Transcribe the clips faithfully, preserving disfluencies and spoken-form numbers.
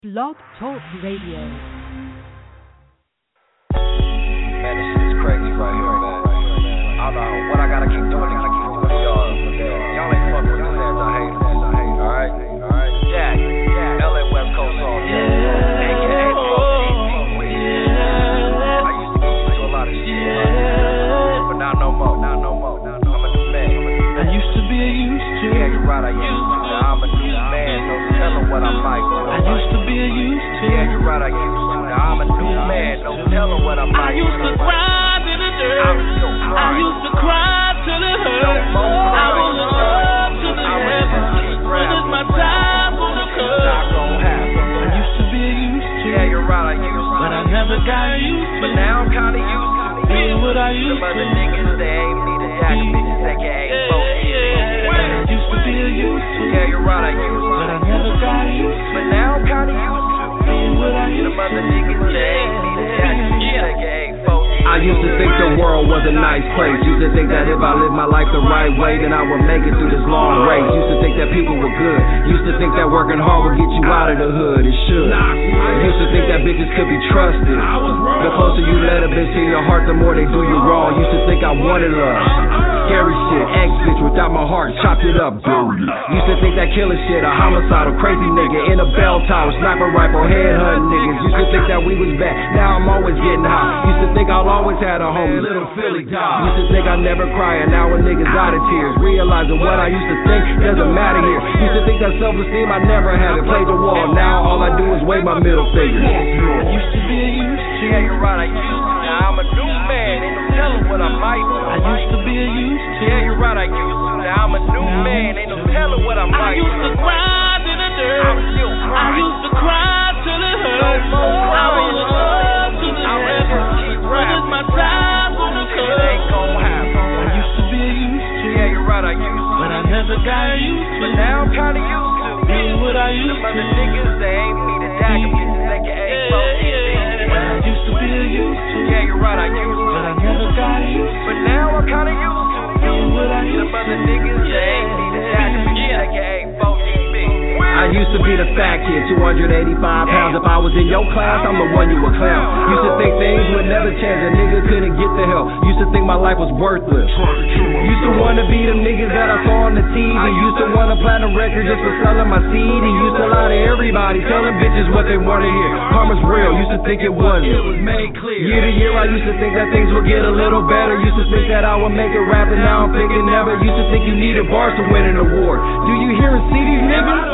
Blog Talk Radio. Man, this shit is crazy right here, man. I don't know what I gotta keep doing to keep doing y'all. Y'all ain't fucking with this ass. I hate it. I hate it. Alright? Alright? Jack. Jack. L A West Coast Song. A K A I used to get you a lot of shit. But now no more. Now no more. I'm a new man. I used to be a used to. Yeah, you're right. I used to. Now I'm a new man. No telling what I'm like. I used to be a used to. Yeah, you're right. I used to. Now I'm a new man. No telling what I'm like. I used to cry in the dirt. I'm still I crying. used to cry till it hurt. I was up to the heaven. When is my time gonna come? Not gonna happen. I used to be a used to. Yeah, you're right. I used to. But I never got used to. But now I'm kinda used to being what I used some to. other niggas, they ain't me the jack bitches, A K A Yeah, folks. yeah. I used to be a used to. Yeah, you're right. I used to. But I never got used to. But now I'm kinda used to being what I used some to. other niggas, they ain't me the jack bitches, A K A folks. I used to think the world was a nice place. Used to think that if I lived my life the right way, then I would make it through this long race. Used to think that people were good. Used to think that working hard would get you out of the hood. It should. Used to think that bitches could be trusted. The closer you let a bitch in your heart, the more they do you wrong. Used to think I wanted love. Scary shit, ex-bitch without my heart, chopped it up, buried it. Used to think that killing shit, a homicidal, crazy nigga in a bell tower, sniper rifle, headhunting niggas. Used to think that we was bad, now I'm always getting high. Used to think I'll always had a homie, little Philly dog. Used to think I never cry, and now when niggas out of tears, realizing what I used to think doesn't matter here. Used to think that self-esteem I never had, it played the wall. Now all I do is wave my middle finger. I used to be a used to. Yeah, you're right. I used to. Now I'm a new man, ain't no telling what I might do. I used to be a used to. Yeah, you're right. I used to. Now I'm a new man, ain't no telling what I I might do. used to cry in the dirt. I'm still I crying. used to cry till it hurt. No more I was crying. up to the I'm heaven. just keep When is my time gonna It come? ain't gonna happen. I used to be a used to. Yeah, you're right. I used to. But I never got used to. But now I'm kinda used to being what I used some to. other niggas, they ain't me the jack bitches, A K A Yeah, folks. yeah. I used to be a used to. Yeah, you're right. I used to. But I never got used to But now I'm kinda used to being what I used some other to. niggas, they ain't me the jack bitches, A K A folks. I used to be the fat kid, two hundred eighty-five pounds. If I was in your class, I'm the one you would clown. Used to think things would never change, a nigga couldn't get the help. Used to think my life was worthless. Used to wanna be them niggas that I saw on the T V. Used to want a platinum record just for selling my C D. Used to lie to everybody, telling bitches what they wanna hear. Karma's real, used to think it wasn't. It was made clear. Year to year, I used to think that things would get a little better. Used to think that I would make it rap, and now I'm thinking never. Used to think you needed bars to win an award. Do you hear and see these niggas?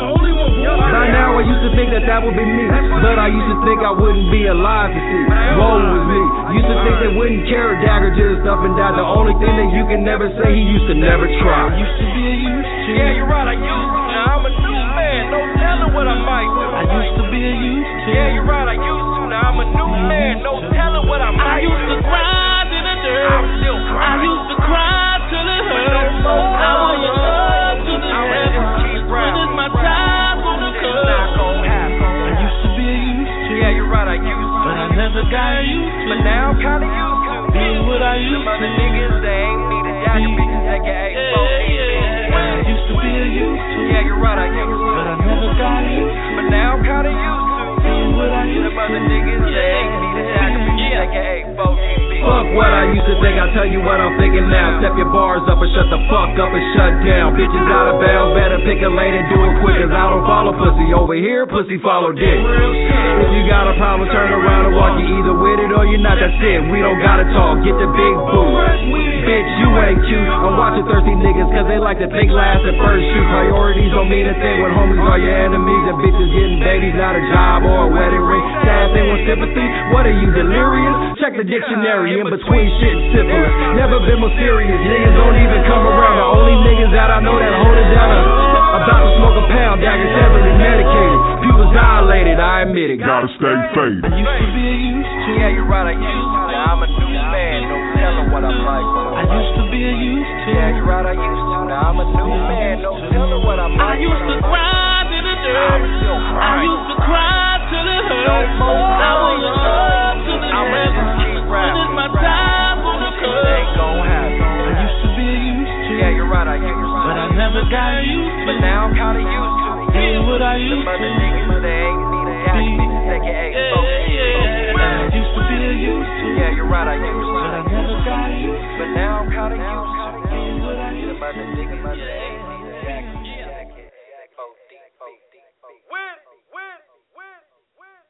By now I used to think that that would be me, but I used to think I wouldn't be alive to see. Woe was me. Used to think they wouldn't care, dagger just up and down. The only thing that you can never say, he used to never try. I used to be a used to. Yeah, you're right. I used to. Now I'm a new man, no telling what I might do. I used to be a used to. Yeah, you're right. I used to. Now I'm a new man, no telling what I I might do. used to cry in the dirt. I'm still I crying. used to cry till it hurt. No more I was up to the I was heaven. just keep When rapping. is my time gonna It's come? not gonna happen. I used to be a used to. Yeah, you're right. I used to. But I never got used to But now I'm kinda used to being what I used some to. other niggas, they ain't me the jack bitches, A K A Yeah, folks. yeah. I used to be a used to. Yeah, you're right. I used But to. I never got used to But now I'm kinda used to being what I used some other to. niggas, they ain't me the jack bitches, A K A folks. Fuck what I used to think, I'll tell you what I'm thinking now. Step your bars up and shut the fuck up and shut down. Bitches out of bounds, better pick a lane and do it quick, cause I don't follow pussy. Over here, pussy follow dick. If you got a problem, turn around and walk. You either with it or you're not, that's it. We don't gotta talk, get the big boot. Bitch, you ain't cute. I'm watching thirsty niggas cause they like to take last at first shoot. Priorities don't mean a thing when homies are your enemies. And bitches getting babies, not a job or a wedding ring. Sad thing with sympathy, what are you, delirious? Check the dictionary in between shit and syphilis. Never been more serious, niggas don't even come around. The only niggas that I know that hold it down are about to smoke a pound, daggers heavily medicated. Pupils dilated, I admit it, gotta stay faded. I used to be a used to. Yeah, you're right. I used to. Now I'm a new man, no telling what I'm like. I used to be a used to. Yeah, you're right. I used to. Now I'm a new man, no telling what I'm I like. used to cry in the dirt. I'm still I crying. used to cry till it hurt. No more I was up to the I'm heaven. just keep When is rapping. my time gonna It come? ain't gonna happen. I used to be a used to. Yeah, you're right. I used to. But I never got used to But now I'm kinda used to being what I used some other to. niggas, they ain't me the jack how to use it. Get him out the dick, him out the A. Win, win, win, win,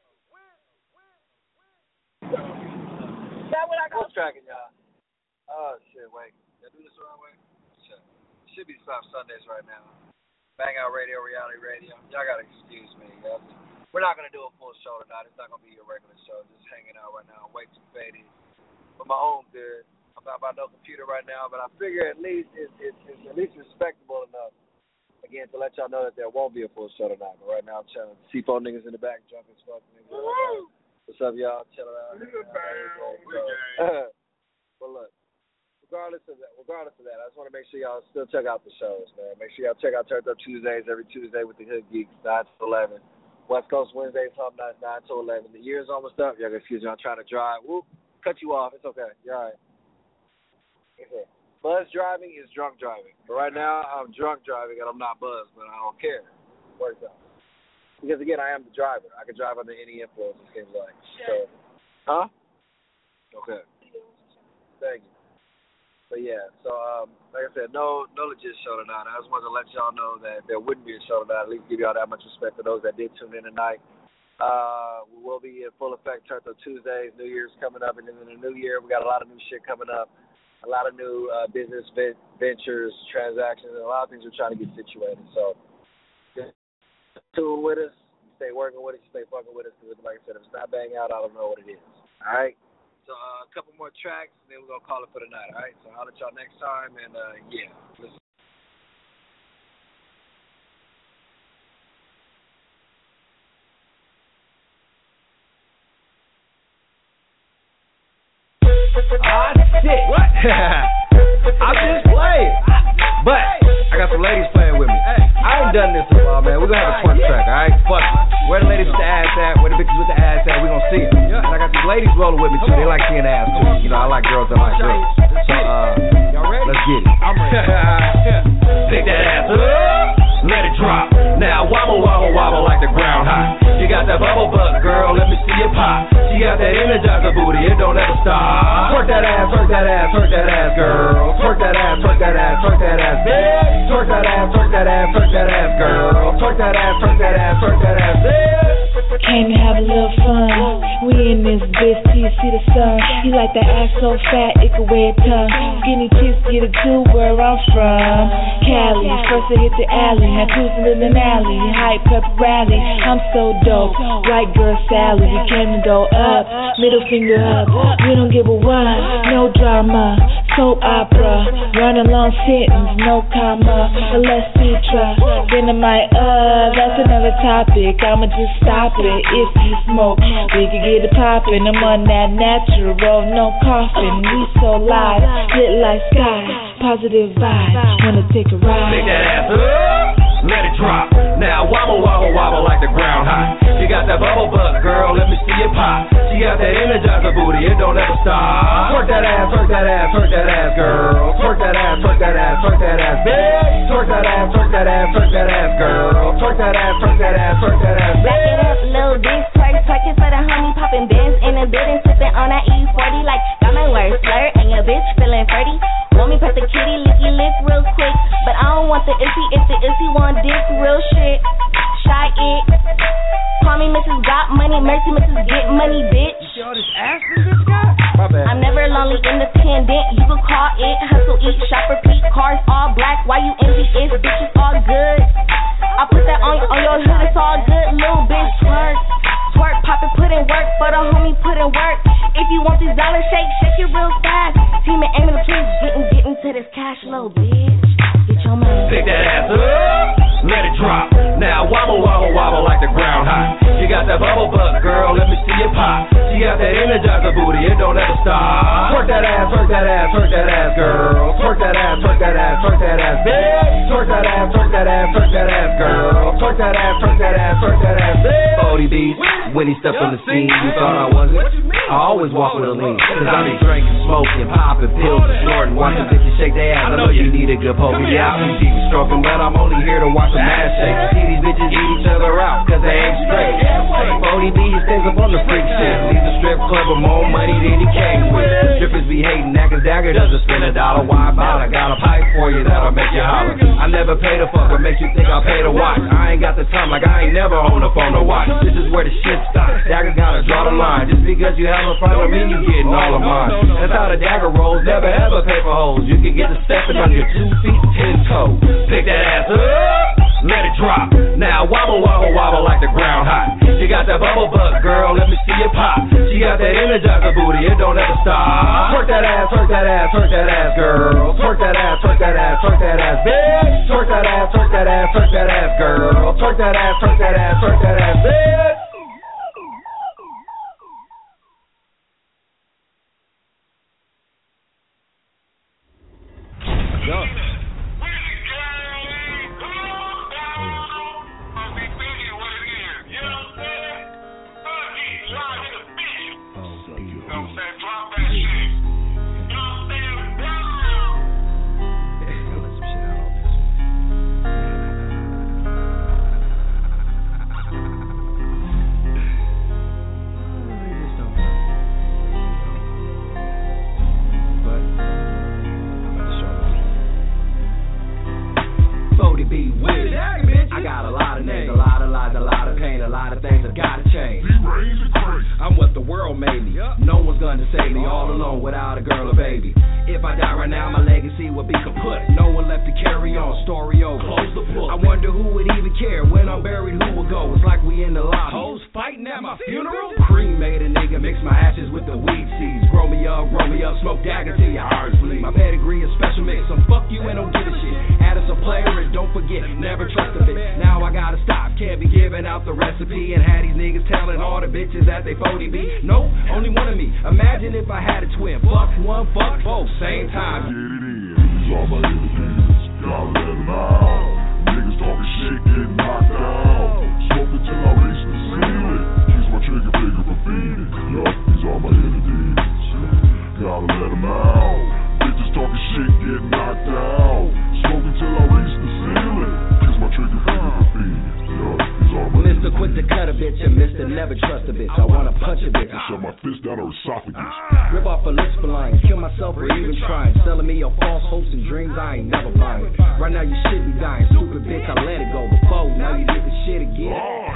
win. What's tracking, y'all? Oh, shit, wait. Did I do this the wrong way? Shit. Should be Slap Sundays right now. Bang Out Radio, Reality Radio. Y'all gotta excuse me, guys. We're not gonna do a full show tonight. It's not gonna be your regular show. Just hanging out right now. Way too faded. But my home good. I'm not by no computer right now, but I figure at least it's, it's, it's at least respectable enough, again, to let y'all know that there won't be a full show tonight. But right now I'm chilling. C four niggas in the back, drunk as fuck. Niggas. What's up, y'all? Chilling out. So, but look. Regardless of that, regardless of that, I just want to make sure y'all still check out the shows, man. Make sure y'all check out Turned Up Tuesdays every Tuesday with the Hood Geeks, nine to eleven. West Coast Wednesdays, Hub Nights, nine to eleven. The year's almost up. Y'all excuse me, I'm trying to drive. Whoop, cut you off. It's okay. You're all right. Okay. Buzz driving is drunk driving. But right now, I'm drunk driving and I'm not buzzed, but I don't care. Works out. Because, again, I am the driver. I can drive under any influence, it seems like. So, huh? Okay. Thank you. But yeah, so um, like I said, no no legit show tonight. I just wanted to let y'all know that there wouldn't be a show tonight, at least give y'all that much respect for those that did tune in tonight. Uh, we will be in full effect Turned Up Tuesdays. New Year's coming up, and then in the new year, we got a lot of new shit coming up, a lot of new uh, business ventures, transactions, and a lot of things we're trying to get situated. So just tune with us, stay working with us, stay fucking with us, because like I said, if it's not Bang Out, I don't know what it is. All right? So uh, a couple more tracks, and then we're going to call it for the night, all right? So I'll let y'all next time, and uh, yeah, listen. Ah, shit. What? I just played. But I got some ladies playing with me. I ain't done this in a while, man. We're going to have a fun track, all right? Fuck it. Where the ladies with the ass at, where the bitches with the ass at, we're going to see it. And I got these ladies rolling with me, too. They like seeing ass, too. You know, I like girls that like girls. So, uh, let's get it. I'm ready. Pick that ass up, let it drop. Now wobble, wobble, wobble like the ground hot. You got that bubble butt, girl, let me see it pop. She got that energizer booty, it don't ever stop. Twerk that ass, twerk that ass, twerk that ass, girl. Twerk that ass, twerk that ass, twerk that ass, bitch. Twerk that ass, twerk that ass, twerk that ass, girl. Twerk that ass, twerk that ass, twerk that ass, bitch. Came to have a little fun. We in this bitch till you see the sun. You like that ass so fat it could wear a tongue. Skinny chicks get it too where I'm from. Cali, first I hit the alley, now cruising in the alley. Hype pep rally, I'm so dope. White girl Sally, we came to go up. Middle finger up, we don't give a what. No drama, soap opera. Run a long sentence, no comma. Unless sutra, then I might, uh, that's another topic. I'ma just stop it if you smoke. We can get it poppin', I'm on that natural, no coughing. We so live, lit like sky, positive vibes. Wanna take a ride? Pick that ass up, let it drop. Now wobble, wobble, wobble like the ground hot. You got that bubble butt, girl, let me see it pop. She got that energizer booty, it don't ever stop. Twerk that ass, twerk that ass, twerk that ass, girl. Twerk that ass, twerk that ass, twerk that ass, bitch. Twerk that ass, twerk that ass, twerk that ass, girl. Twerk that ass, twerk that ass, twerk that ass, bitch. Back it up, little bitch, twerk, twerking for the homie, popping bands in the building, sipping on that E forty like got my words flirt, and your bitch feeling thirty. Want me put the kitty licky lick real quick, but I don't want the issy if the issy want dick real shit. Shy it. Call me Missus Got Money, Mercy Missus Get Money, bitch. Yo, this ass this guy? My bad. I'm never lonely, independent. You can call it hustle, eat, shop, repeat. Cars all black. Why you envy it? Bitches all good. I put that on on your hood. It's all good, little bitch. Twerk, twerk, pop it, put in work. For the homie, put in work. If you want these dollars, shake, shake it real fast. Team and aiming the please, getting, getting to this cash, little bitch. Get your money. Pick that ass up, let it drop. Now wobble, wobble, wobble like the ground hot. You got that bubble butt, girl, let me see it pop. She got that energizer booty, it don't ever stop. Twerk that ass, twerk that ass, twerk that ass, girl. Twerk that ass, twerk that ass, twerk that ass, bitch. Twerk that ass, twerk that ass, twerk that ass, girl. Twerk that ass, twerk that ass, twerk that ass, bitch. forty B's, when he stepped on the scene, you thought I wasn't? I always walk with a lean, cause I be drinking, smoking, popping pills, and snorting, watching bitches shake their ass. I know you need a good poke, yeah, I be deep stroking, but I'm only here to watch the ass shake. See these bitches eat each other out, cause they ain't straight. forty B stays up on the freak shit. Leaves the strip club with more money than he came with. The strippers be hating that cause Dagger doesn't spend a dollar. Why never pay to fuck. What makes you think I'll pay to watch? I ain't got the time, like I ain't never on the phone to watch. This is where the shit stops. Dagger gotta draw the line. Just because you have a problem, mean you getting all of mine. That's how the dagger rolls. Never ever pay for hoes. You can get the stepping on your two feet, ten toes. Pick that ass up, let it drop. Now wobble, wobble, wobble like the ground hot. She got that bubble butt, girl. Let me see it pop. She got that energizer booty. It don't ever stop. Twerk that ass, twerk that ass, twerk that ass, girl. Twerk that ass, twerk that ass, twerk that ass, bitch. Twerk that ass, twerk that ass, twerk that ass, girl. Twerk that ass, twerk that ass, twerk that ass, bitch. Go. I got a lot of names, a lot of lies, a lot of pain, a lot of things I gotta change. I'm what the world made me. No one's gonna save me all alone without a girl or baby. If I die right now, my legacy will be kaput. No one left to carry on, story over. Close the book. I wonder who would even care when I'm buried, who would go? It's like we in the lobby. Hoes fighting at my funeral. Cream made a nigga mix my ashes with the weed seeds. Grow me up, roll me up, smoke dagger till your heart bleed. My pedigree is special mix, so fuck you and don't give a shit. Add us a player and don't forget, never trust a bitch. Now I gotta stop, can't be giving out the recipe and had these niggas telling all the bitches that they forty B. Nope, only one of me. Imagine if I had a twin. Fuck one, fuck both, same time. Get it in. These all my enemies. Gotta let them out. Niggas talking shit, getting knocked out. Smoke it till I reach the ceiling. Keeps my trigger bigger for feeding. Yup, these all my enemies. Gotta let them out. Bitches talking shit, getting knocked out. Smoke it till I reach the ceiling. Keeps my trigger bigger for feeding. Yup, these all my Mister Quit to cut a bitch and Mister Never trust a bitch. I wanna punch a bitch and shove my fist down her esophagus. Rip off a list for lying, kill myself or even trying. Selling me your false hopes and dreams, I ain't never buying. Right now you should be dying, stupid bitch, I let it go before. Now you get the shit again.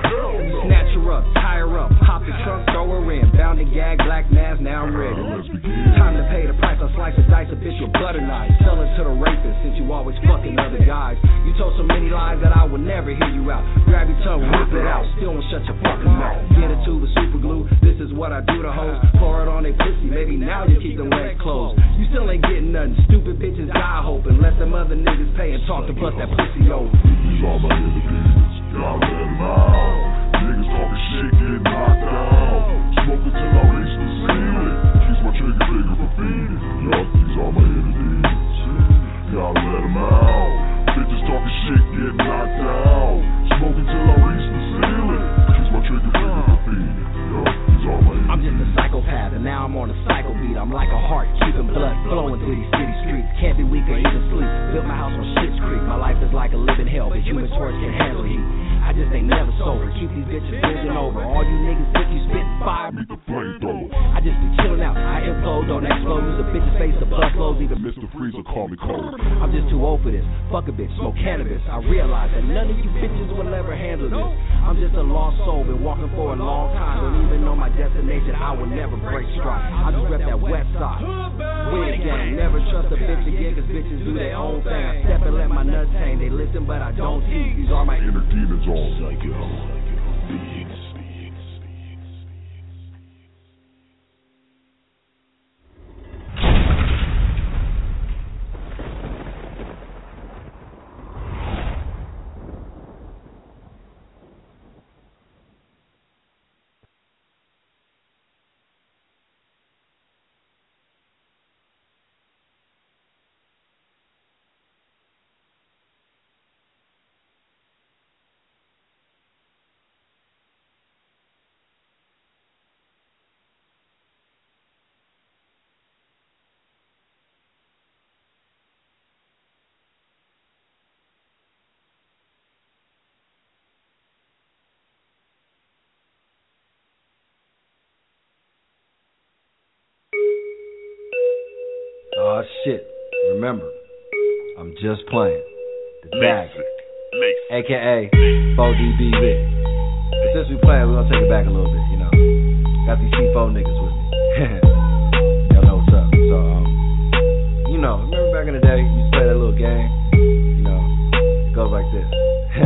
Snatch her up, tie her up, pop the trunk, throw her in. Bound and gag, black mask, now I'm ready. Time to pay the price, I slice a dice, a bitch with butter knife. Sell it to the rapist, since you always fucking other guys. You told so many lies that I would never hear you out. Grab your tongue, whip it out, still won't shut your fucking mouth. Get it to the super glue, this is what I do to hoes. Pour it on they pussy, maybe now you keep them legs closed. You still ain't getting nothing, stupid bitches die hoping. Let them other niggas pay and talk to bust that pussy over. These all my enemies, gotta let them out. Niggas talking shit, getting knocked out. Smoke it till I reach the ceiling. Keeps my trigger bigger for feeding. Yup, these all my enemies, gotta let them out. Bitches talking shit, getting knocked out. Smoke it till I reach the ceiling. Keeps my trigger bigger for feeding. Yup, these all my enemies. I'm just a psychopath and now I'm on a cycle beat. I'm like a heart, keeping blood flowing through these city streets. Can't be weak or even sleep. Built my house on Schitt's Creek. My life is like a living hell, but human torch can handle heat. I just ain't never sober. Keep these bitches bending over. All you niggas think you spit fire. Meet the flamethrower. I just be chilling out. I implode, don't explode. Use a bitch's face to bust flows. Even Mister Freezer call me cold. I'm just too old for this. Fuck a bitch, smoke cannabis. I realize that none of you bitches will ever handle this. I'm just a lost soul, been walking for a long time. Don't even know my destination. I will never break stride. I just rep that west side. Win gang. Never trust a bitch again, cause bitches do their own thing. I step and let my nuts hang. They listen, but I don't tease. These are my inner demons on. Psycho. Beats. Oh shit, remember, I'm just playing. The back. A K A four D B Lit. But since we playing, we're gonna take it back a little bit, you know. Got these C four niggas with me. Y'all know what's up. So, um, you know, remember back in the day, you used to play that little game? You know, it goes like this.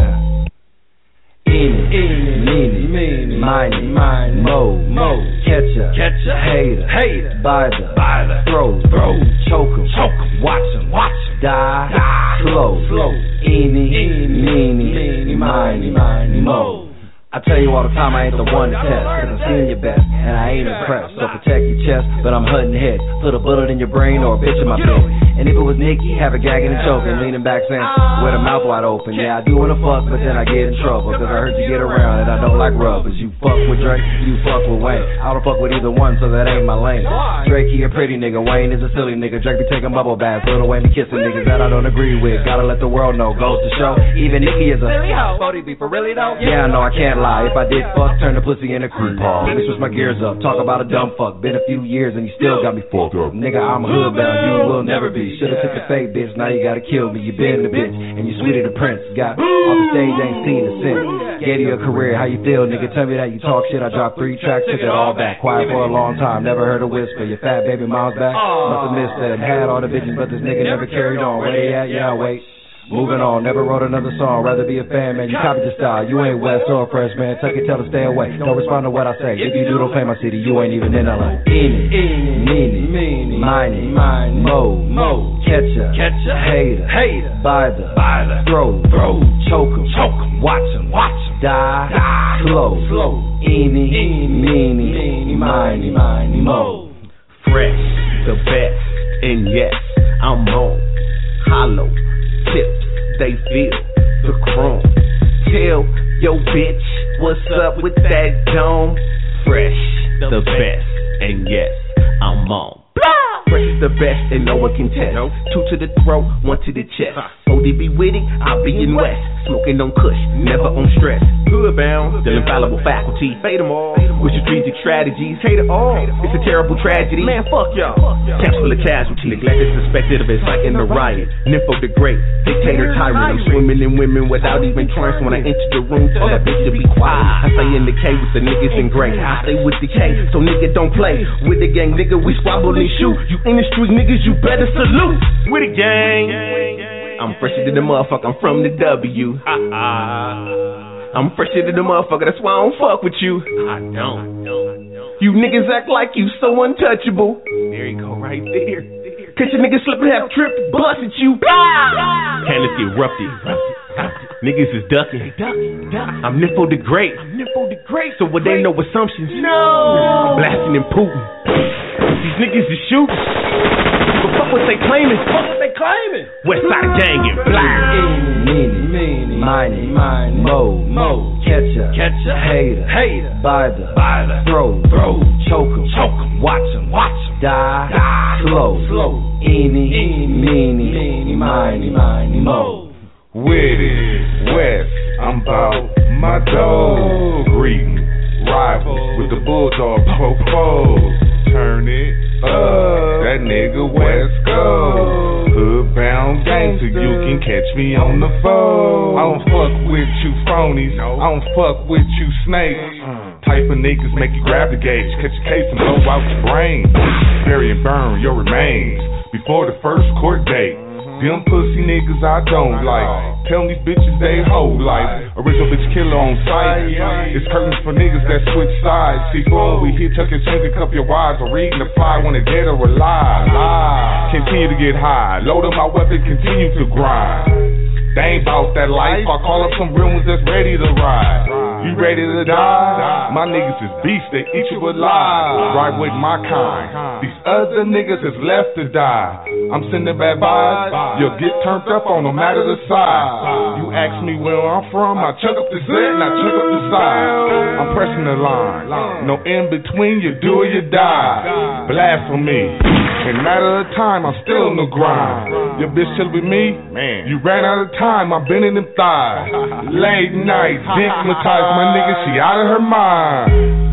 Eeny, meeny, meeny, miny, mine, mo, mo, catcha, catcha, hater, hater, by the, by the, throw, throw, choke 'em, choke 'em, watch 'em, watch 'em, die, die, slow, slow, eeny, meeny, meeny, miny, miny, mo. I tell you all the time I ain't the one to test, cause I've seen your best, and I ain't impressed. So protect your chest, but I'm hunting heads. Put a bullet in your brain or a bitch in my bed. And if it was Nikki, have a gagging and choking, leaning back saying, with her mouth wide open. Yeah, I do wanna fuck, but then I get in trouble, cause I heard you get around and I don't like rubbers. You fuck with Drake, you fuck with Wayne. I don't fuck with either one, so that ain't my lane. Drake, he a pretty nigga, Wayne is a silly nigga. Drake be taking bubble baths, Lil Wayne be kissing niggas that I don't agree with. Gotta let the world know, goes to show, even Nikki is a silly hoe. forty be for really though? Yeah, I know I can't lie. If I did fuck, turn the pussy into cream ball. Let me switch my gears up, talk about a dumb fuck. Been a few years and you still got me fucked up. Nigga, I'm a hood bound, you will never be. Should've took the fake bitch, now you gotta kill me. You been the bitch, and you sweeter the prince. Got off the stage, ain't seen the sin. Gave you a career, how you feel, nigga? Tell me that you talk shit. I dropped three tracks, took it all back. Quiet for a long time, never heard a whisper. Your fat baby mom's back, must've missed that. Had all the bitches, but this nigga never carried on. Where they at? Yeah, wait. Moving on, never wrote another song, rather be a fan, man. You copied the style, you ain't West or Fresh, man. Tuck it, tell her stay away. Don't respond to what I say. If you do, don't play my city, you ain't even in L A. Eeny, meeny, meeny, miny, mine, mo, mo, catcha, catcha, hater, hater, by the, by the, throw, throw, choke 'em, choke 'em, watch 'em, watch 'em, die, die, slow, slow, eeny, meeny, meeny, miny, miny, mo. Fresh, the best, and yes, I'm on. Hollow tips, they feel the chrome. Tell yo bitch, what's up with that dome? Fresh, the best, and yes, I'm on. Fresh is the best and no one can test. Two to the throat, one to the chest. O D B with it, I'll be in West. Smoking on kush, never on stress. Hood bound, still infallible faculty. Fade them all, with strategic strategies. Hate it all, it's a terrible tragedy. Man, fuck y'all. Camps full of casualties. Neglected, suspected of inciting the riot. Nympho the great, dictator tyrant. I'm swimming in women without even trying. So when I enter the room, tell that bitch to be quiet. I stay in the K with the niggas in gray. I stay with the K, so nigga don't play. With the gang, nigga, we squabble and shoot. You in the street, niggas, you better salute. With the gang, I'm fresher than the motherfucker, I'm from the W. I'm fresher than the motherfucker, that's why I don't fuck with you. I don't. You niggas act like you so untouchable. There you go, right there. Catch a nigga slipping, have tripped, bust at you. Candace get erupted. Niggas is ducking. I'm Nympho the Great. So what they know assumptions. No. I'm blasting and Putin. These niggas is shooting. But fuck what they claiming. Fuck what they claiming. Westside gang and blind. Meeny, meeny, miny, mine, mo, mo, catcha, catcha, hater, hater, by the, by the, throw, throw, choke 'em, choke 'em, watch 'em, watch 'em, die, die, slow, slow, eeny, meeny, meeny, miny, miny, mo. With it, West, I'm bout my dog. Greeting, rivals with the bulldog, po-po. Turn it up, that nigga West Coast. Hood bound gang, so you can catch me on the phone. I don't fuck with you phonies, I don't fuck with you snakes. Type of niggas make you grab the gauge, catch a case and blow out your brain. Bury and burn your remains before the first court date. Them pussy niggas I don't like. Tell these bitches they hold like. Original bitch killer on sight. It's curtains for niggas that switch sides. See four we hit, tuck and swing, pick up your wives. Or reading the fly when they dead or alive. Continue to get high. Load up my weapon, continue to grind. They ain't bout that life. I call up some real ones that's ready to ride. You ready to die? My niggas is beasts, they eat you alive. Ride with my kind. These other niggas is left to die. I'm sending bad vibes. You'll get turned up on no matter the size. You ask me where I'm from, I chuck up the set and I chuck up the side. I'm pressing the line. No in between, you do or you die. Blasphemy. In a matter of time, I'm still in the grind. Your bitch chill with me? Man, you ran out of time, I've been in them thighs. Late night, dickmatized, my nigga, she out of her mind.